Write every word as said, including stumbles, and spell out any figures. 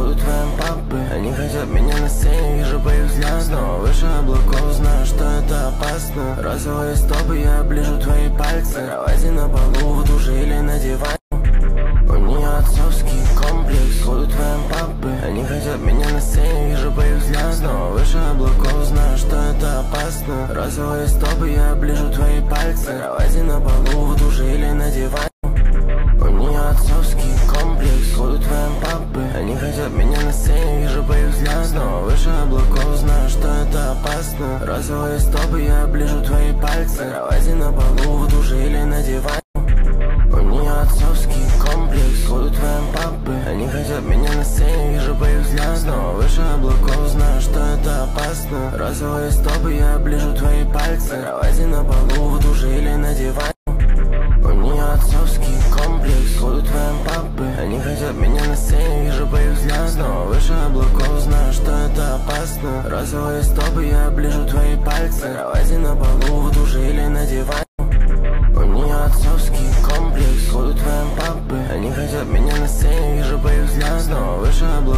будут твоим папы. Они хотят меня на сцене, вижу по их взглядам. Снова выше облаков, знаю, что это опасно. Розовые стопы, я оближу твои пальцы. На кровати, на полу, в душе или на диване. У нее отцовский комплекс, будут твоим папы. Они хотят меня на сцене, вижу по их взглядам. Снова выше облаков, знаю, что это опасно. Розовые стопы, я оближу твои пальцы. На кровати, на полу, в душе или на диване. У нее отцовский комплекс, будут твоим папы. Они хотят меня на сцене, вижу по их взглядам. Снова выше облаков, знаю, что это опасно. Розовые стопы, я оближу твои пальцы. На кровати, на полу, в душе или на диване. У нее отцовский комплекс, будут твоим папы. Они хотят меня на сцене, вижу по их взглядам. Снова выше облаков, знаю, что это опасно. Розовые стопы, я оближу твои пальцы. На кровати, на полу, в душе или на диване. У нее отцовский комплекс, будут твоим папы. Они хотят меня на сцене, вижу по их взглядам. Снова выше облаков, знаю, что это опасно. Розовые стопы, я оближу твои пальцы. На кровати, на полу, в душе или на диване. У нее отцовский комплекс, будут твоим папы. Они хотят меня на сцене, вижу по их взглядам. Снова выше облаков.